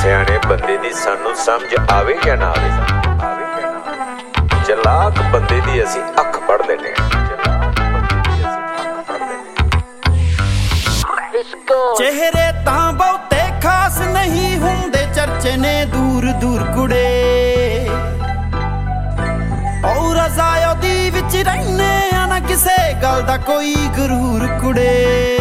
ਸਿਆਣੇ ਬੰਦੇ ਦੀ ਸਾਨੂੰ ਸਮਝ ਆਵੇ ਜਾਂ ਨਾ ਆਵੇ, ਚਲਾਕ ਬੰਦੇ ਦੀ ਅਸੀਂ ਅੱਖ ਪੜ੍ਹ ਲੈਂਦੇ ਹਾਂ। ਚਿਹਰੇ ਤਾਂ ਬਹੁਤੇ ਖਾਸ ਨਹੀਂ ਹੁੰਦੇ, ਚਰਚੇ ਨੇ ਦੂਰ ਦੂਰ ਕੁੜੇ। ਔਰ ਰਜ਼ਾਇਓ ਦੀ ਵਿੱਚ ਰਹਿਨੇ ਆ, ਨਾ ਕਿਸੇ ਗੱਲ ਦਾ ਕੋਈ ਗਰੂਰ ਕੁੜੇ।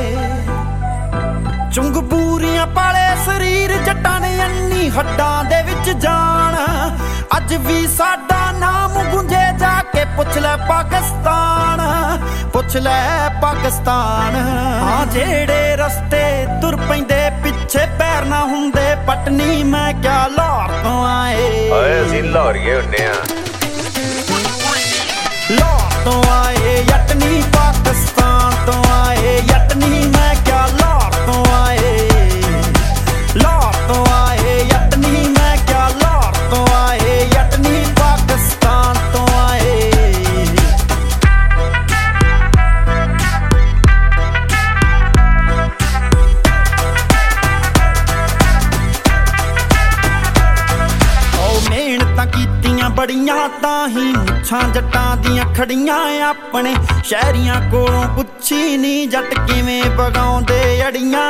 ਚੁੰਗ ਪੂਰੀਆਂ ਪਾਲੇ ਸਰੀਰ, ਜੱਟਾਂ ਨੇ ਅੰਨੀ ਹੱਡਾਂ ਦੇ ਵਿੱਚ ਜਾਨ। ਅੱਜ ਵੀ ਸਾਡਾ ਨਾਮ ਗੁੰਜੇ, ਜਾ ਕੇ ਪੁੱਛ ਲੈ ਪਾਕਿਸਤਾਨ, ਪੁੱਛ ਲੈ ਪਾਕਿਸਤਾਨ। ਹਾਂ ਜਿਹੜੇ ਰਸਤੇ ਤੁਰ ਪੈਂਦੇ ਪਿੱਛੇ ਪੈਰ ਨਾ ਹੁੰਦੇ, ਪਟਨੀ ਮੈਂ ਕਿਆ ਲਾਹੌਰ ਤੋਂ ਆਏ। ਓਏ ਅਸੀਂ ਲਾਹੌਰੀਏ ਹੁੰਨੇ ਆ। ਲਾਹੌਰ ਤੋਂ ਆਏ ਜੱਟ ਨੀ, ਪਾਕਿਸਤਾਨ ਤੋਂ ਆਏ ਜੱਟ ਨੀ, ਮੈਂ ਕਿਆ ਲਾਹੌਰ ਤੋਂ ਆਏ। ਲਾਹੌਰ ਤੋਂ ਆਏ ਜੱਟ ਨੀ, ਮੈਂ ਕਿਆ ਲਾਹੌਰ ਤੋਂ ਆਏ ਜੱਟ ਨੀ, ਪਾਕਿਸਤਾਨ ਤੋਂ ਆਏ। ਉਹ ਮਿਹਨਤਾਂ ਕੀਤੀਆਂ ਬੜੀਆਂ, ਤਾਂ ਹੀ ਮੁੱਛਾਂ ਜੱਟਾਂ ਦੀਆਂ ਖੜੀਆਂ। ਆਪਣੇ ਸ਼ਹਿਰੀਆਂ ਕੋਲੋਂ ਪੁੱਛੀ ਨੀ, ਜੱਟ ਕਿਵੇਂ ਪਗਾਉਂਦੇ ਅੜੀਆਂ।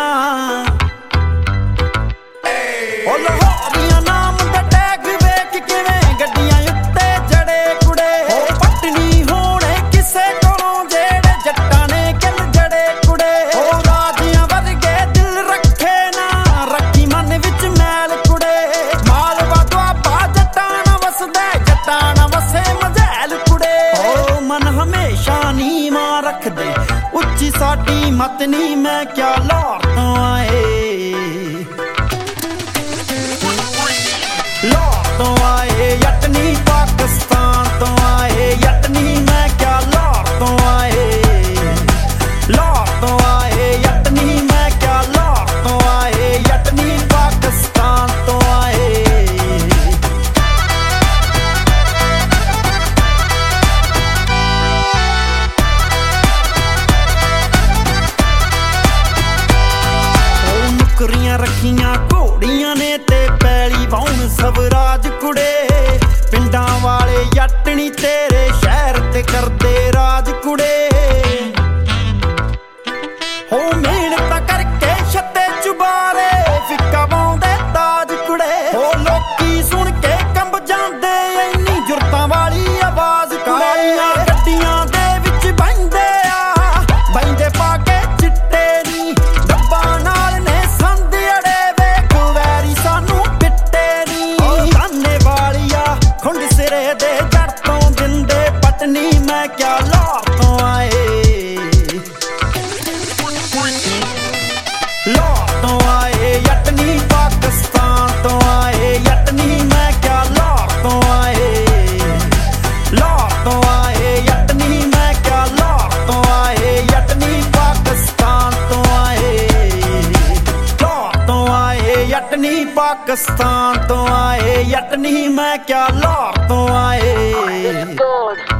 ਉਹ ਲਾਹੌਰੀਆਂ ਨਾਮ ਦਾ ਟੈਗ ਵੇਖ ਕਿਵੇਂ ਗੱਡੀਆਂ ਉੱਤੇ ਜੜੇ ਕੁੜੇ। ਉਹ ਪਟਨੀ ਹੋਣੇ ਕਿਸੇ ਕੋਲੋਂ, ਜਿਹੜੇ ਜੱਟਾਂ ਨੇ ਕਿਲ ਜੜੇ ਕੁੜੇ। ਉਹ ਰਾਜਿਆਂ ਵਰਗੇ ਦਿਲ ਰੱਖੇ ਨਾ, ਰੱਖੀ ਮਨ ਵਿੱਚ ਮੈਲ ਕੁੜੇ। ਮਾਲਵਾ ਦੁਆਬਾ ਜੱਟਾਂ ਨਾ ਵਸਦਾ, ਜੱਟਾਂ ਨਾ ਵਸੇ ਮਝੈਲ ਕੁੜੇ। ਉਹ ਮਨ ਹਮੇਸ਼ਾ ਨੀਵਾਂ ਰੱਖਦੇ, ਉੱਚੀ ਸਾਡੀ ਮਤ ਨੀ, ਮੈਂ ਕਿਆ ਲਾਹੌਰ ਤੋਂ ਆਏ। ਲਾਹੌਰ ਤੋਂ ਆਏ ਜੱਟ ਨੀ, ਪਾਕਿਸਤਾਨ ਤੋਂ ਆਏ ਜੱਟ ਨੀ, ਮੈਂ ਕਿਆ ਲਾਹੌਰ ਤੋਂ ਆਏ। ਲਾਹੌਰ ਤੋਂ ਆਏ ਜੱਟ ਨੀ, ਮੈਂ ਕਿਆ ਲਾਹੌਰ ਤੋਂ ਆਏ ਜੱਟ ਨੀ, ਪਾਕਿਸਤਾਨ ਤੋਂ ਆਏ। ਉਹ ਨੁਕਰੀਆਂ ਰੱਖੀਆਂ ਘੋੜੀਆਂ ਨੇ, ਤੇ ਪੈਲੀ ਵਾਹੁਣ ਸਵਰਾਜ ਕੁੜੇ। ਪਿੰਡਾਂ ਵਾਲੇ ਜੱਟ ਨੀ ਤੇਰੇ ਸ਼ਹਿਰ ਤੇ ਕਰਦੇ ਰਾਜ ਕੁੜੇ। ਹੋ ਮਿਹਨਤਾਂ ਕਰਕੇ ਛੱਤੇ ਚੁਬਾਰੇ, ਫਿੱਕਾ ਪਾਉਂਦੇ ਤਾਜ ਕੁੜੇ। ਹੋ ਲੋਕੀ ਸੁਣ ਕੇ ਕੰਬ ਜਾਂਦੇ, ਇੰਨੀ ਜੁਰਤਾਂ ਵਾਲੀ ਆਵਾਜ਼ ਕੁੜੇ। ਗੱਡੀਆਂ ਦੇ ਵਿੱਚ ਬਹਿੰਦੇ ਆ, ਬਹਿੰਦੇ ਪਾ ਕੇ ਚਿੱਟੇ ਨੀ, ਡੱਬਾ ਨਾਲ ਨੇ ਸੰਦ ਅੜੇ, ਵੇਖ ਵੈਰੀ ਸਾਨੂੰ ਪਿੱਟੇ ਨੀ। ਤਾਨੇ ਵਾਲੀਆ ਖੁੰਡ ਸਿਰੇ ਦੇ ਜੜ ਤੋਂ ਦਿੰਦੇ, ਪਟਨੀ ਮੈਂ ਕਿਆ ਲਾਹੌਰ ਤੋਂ ਆਏ। ਲਾਹੌਰ ਤੋਂ ਆਏ ਜੱਟ ਨੀ, ਪਾਕਿਸਤਾਨ ਤੋਂ ਆਏ ਜੱਟ ਨੀ, ਮੈਂ ਕਿਆ ਲਾਹੌਰ ਤੋਂ ਆਏ। ਲਾਹੌਰ ਤੋਂ ਆਏ ਜੱਟ ਨੀ, ਮੈਂ ਕਿਆ ਲਾਹੌਰ ਤੋਂ ਆਏ ਜੱਟ ਨੀ, ਪਾਕਿਸਤਾਨ ਤੋਂ ਆਏ। ਲਾਹੌਰ ਤੋਂ ਆਏ ਜੱਟ ਨੀ, ਪਾਕਿਸਤਾਨ ਤੋਂ ਆਏ ਜੱਟ ਨੀ, ਮੈਂ ਕਿਆ ਲਾਹੌਰ ਤੋਂ ਆਏ।